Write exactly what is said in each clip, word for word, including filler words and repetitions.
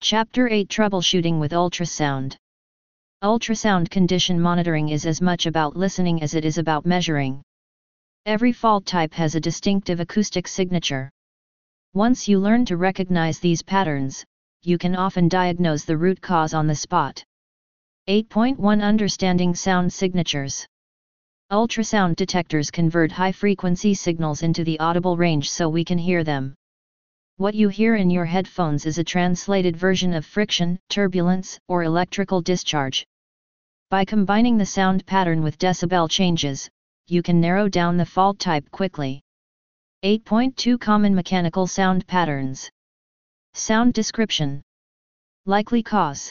Chapter eight Troubleshooting with Ultrasound. Ultrasound condition monitoring is as much about listening as it is about measuring. Every fault type has a distinctive acoustic signature. Once you learn to recognize these patterns, you can often diagnose the root cause on the spot. eight point one Understanding sound signatures. Ultrasound detectors convert high-frequency signals into the audible range so we can hear them. What you hear in your headphones is a translated version of friction, turbulence, or electrical discharge. By combining the sound pattern with decibel changes, you can narrow down the fault type quickly. eight point two Common mechanical sound patterns. Sound description. Likely cause.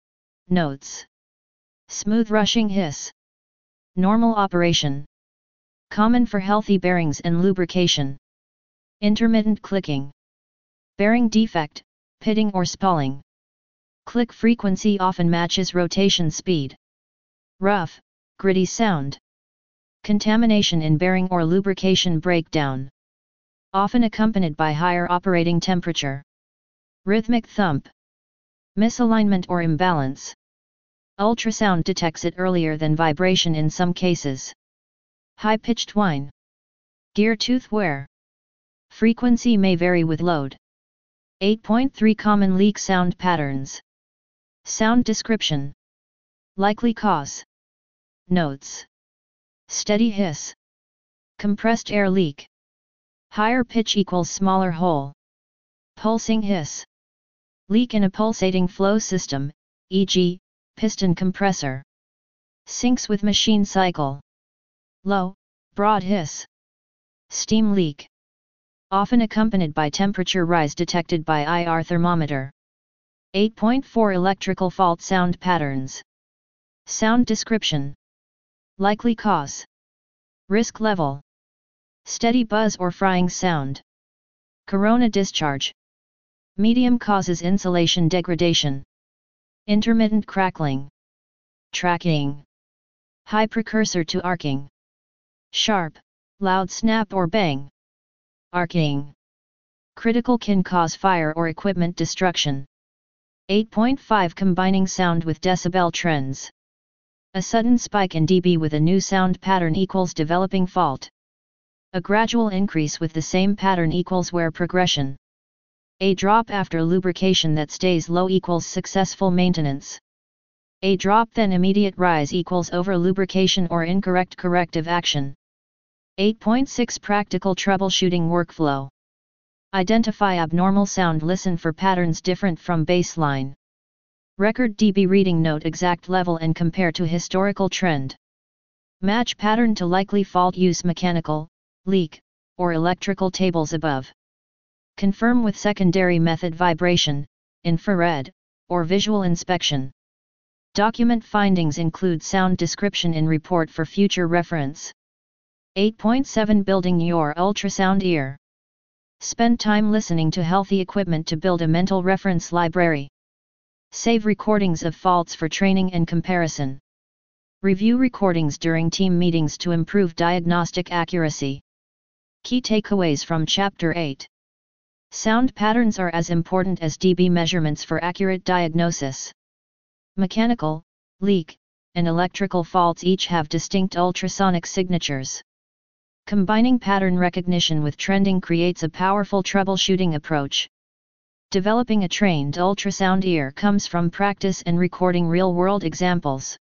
Notes. Smooth rushing hiss. Normal operation. Common for healthy bearings and lubrication. Intermittent clicking. Bearing defect, pitting or spalling. Click frequency often matches rotation speed. Rough, gritty sound. Contamination in bearing or lubrication breakdown. Often accompanied by higher operating temperature. Rhythmic thump. Misalignment or imbalance. Ultrasound detects it earlier than vibration in some cases. High-pitched whine. Gear tooth wear. Frequency may vary with load. eight point three Common leak sound patterns. Sound description. Likely cause. Notes. Steady hiss. Compressed air leak. Higher pitch equals smaller hole. Pulsing hiss. Leak in a pulsating flow system, for example, piston compressor. Syncs with machine cycle. Low, broad hiss. Steam leak. Often accompanied by temperature rise detected by I R thermometer. eight point four Electrical fault sound patterns. Sound description. Likely cause. Risk level. Steady buzz or frying sound. Corona discharge. Medium causes insulation degradation. Intermittent crackling. Tracking. High precursor to arcing. Sharp, loud snap or bang. Arcing. Critical can cause fire or equipment destruction. eight point five Combining sound with decibel trends. A sudden spike in dB with a new sound pattern equals developing fault. A gradual increase with the same pattern equals wear progression. A drop after lubrication that stays low equals successful maintenance. A drop then immediate rise equals over lubrication or incorrect corrective action. eight point six Practical troubleshooting workflow. Identify abnormal sound. Listen for patterns different from baseline. Record dB reading. Note exact level and compare to historical trend. Match pattern to likely fault. Use mechanical, leak, or electrical tables above. Confirm with secondary method: vibration, infrared, or visual inspection. Document findings. Include sound description in report for future reference. eight point seven Building your ultrasound ear. Spend time listening to healthy equipment to build a mental reference library. Save recordings of faults for training and comparison. Review recordings during team meetings to improve diagnostic accuracy. Key takeaways from Chapter eight. Sound patterns are as important as dB measurements for accurate diagnosis. Mechanical, leak, and electrical faults each have distinct ultrasonic signatures. Combining pattern recognition with trending creates a powerful troubleshooting approach. Developing a trained ultrasound ear comes from practice and recording real-world examples.